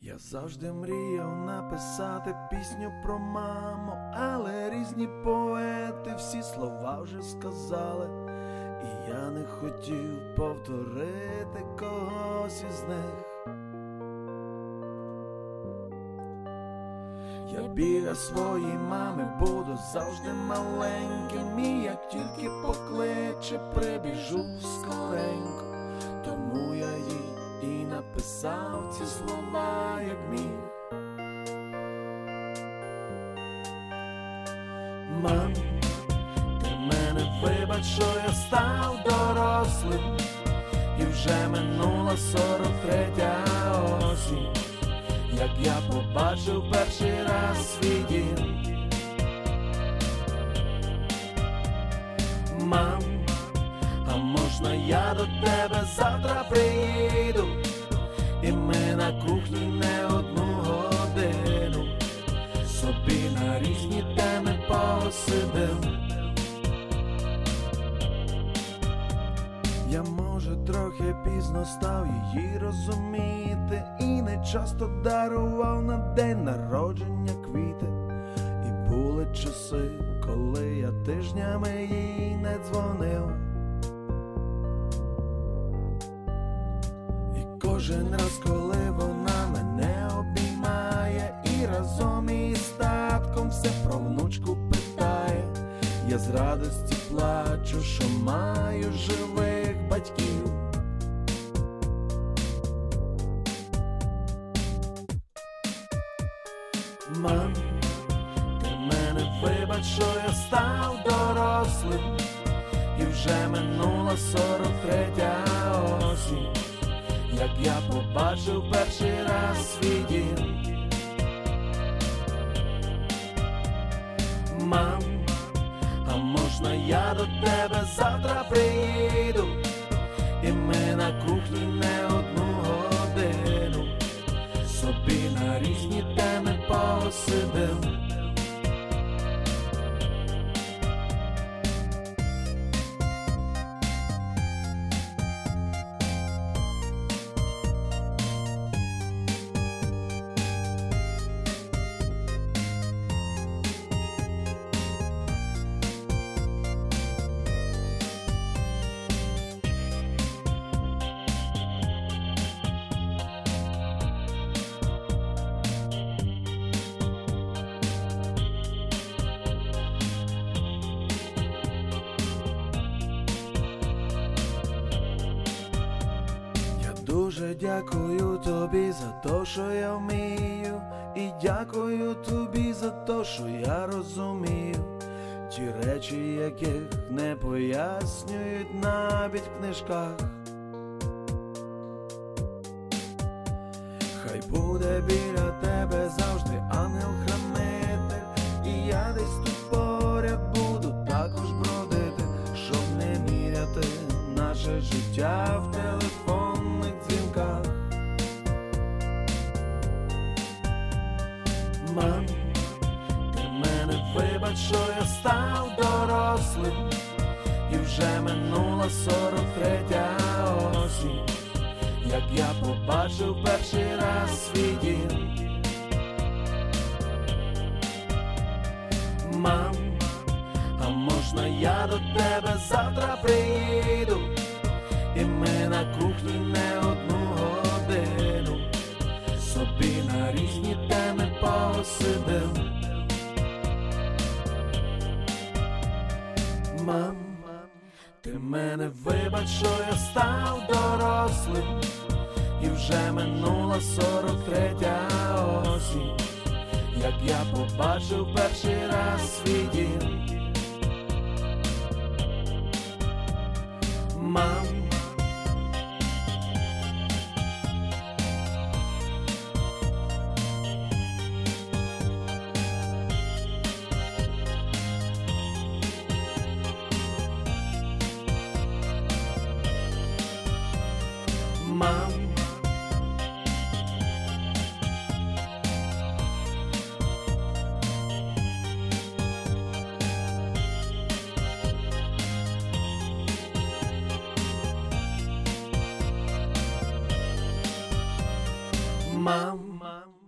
Я завжди мріяв написати пісню про маму, але різні поети всі слова вже сказали, і я не хотів повторити когось із них. Я біля своїй мами буду завжди маленьким, і як тільки покличе, прибіжу скоренько. Тому я їй і написав ці слова, як міг. Мам, ти мене вибач, що я став дорослим, і вже минула 43-я осінь, як я побачив перший раз свій дім. Мам, а можна я до тебе завтра приїду, і ми на кухні не одну годину собі на різні теми посидим. Я, може, трохи пізно став її розуміти, і не часто дарував на день народження квіти. І були часи, коли я тижнями їй не дзвонив. І кожен раз, коли вона мене обіймає, і разом із татком все про внучку питає, я з радості плачу, що маю живих батьків. Мам, ти мене вибач, що я став дорослим, і вже минула 43-я осінь, як я побачив перший раз свій дім. Мам, а можна я до тебе завтра приїду, і ми на кухні не одну годину собі на різні теми посидим. Дуже дякую тобі за те, що я вмію, і дякую тобі за те, що я розумію ті речі, яких не пояснюють навіть в книжках. Хай буде біля тебе завжди ангел-хранитель, і я десь тут поряд буду також бродити, щоб не міряти наше життя в телефонних дзвінках. Мам, ти мене вибач, що я став дорослим, і вже минула 43-я осінь, як я побачив перший раз свій дім. Мам, а можна я до тебе завтра приїду, і ми на кухні не одну годину собі на різні теми посидим. Мам, ти мене вибач, що я став дорослим, і вже минула 43-я осінь, як я побачив перший раз свій дім. Мам, мам, мам.